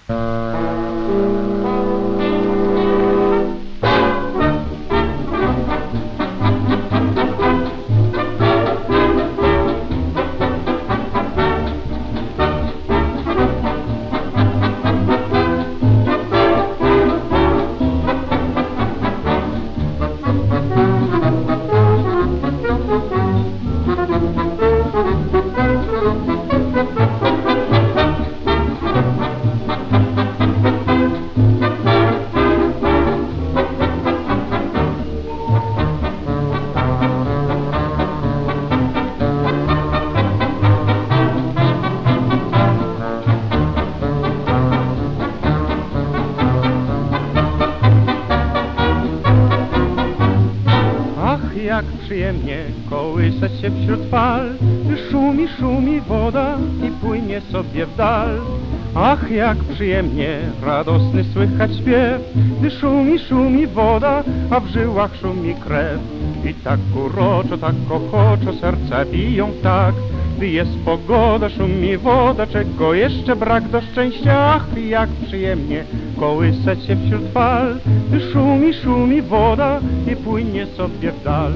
Jak przyjemnie kołysać się wśród fal, gdy szumi, szumi woda i płynie sobie w dal. Ach, jak przyjemnie, radosny słychać śpiew, gdy szumi, szumi woda, a w żyłach szumi krew. I tak uroczo, tak ochoczo serca biją tak, gdy jest pogoda, szumi woda, czego jeszcze brak do szczęścia. Ach, jak przyjemnie kołysać się wśród fal, gdy szumi, szumi woda i płynie sobie w dal.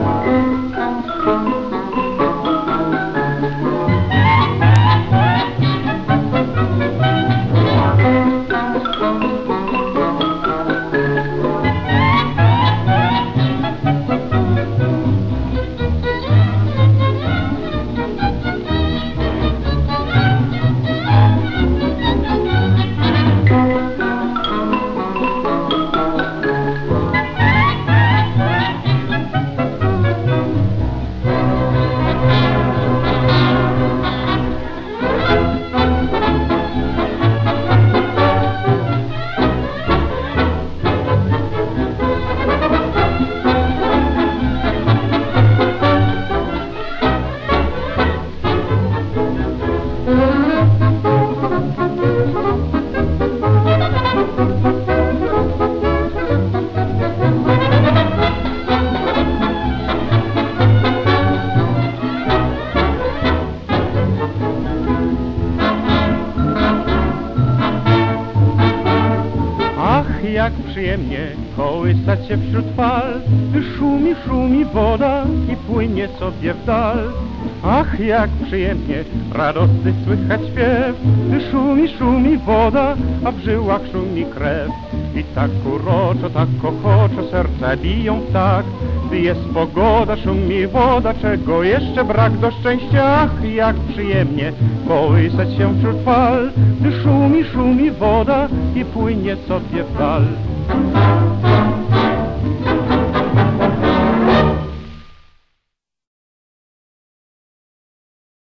Jak przyjemnie kołysać się wśród fal, gdy szumi, szumi woda i płynie sobie w dal. Ach, jak przyjemnie, radosny słychać śpiew, gdy szumi, szumi woda, a w żyłach szumi krew. I tak uroczo, tak ochoczo serca biją tak, gdy jest pogoda, szumi woda, czego jeszcze brak do szczęścia. Ach, jak przyjemnie kołysać się wśród fal, gdy szumi, szumi woda i płynie sobie w dal.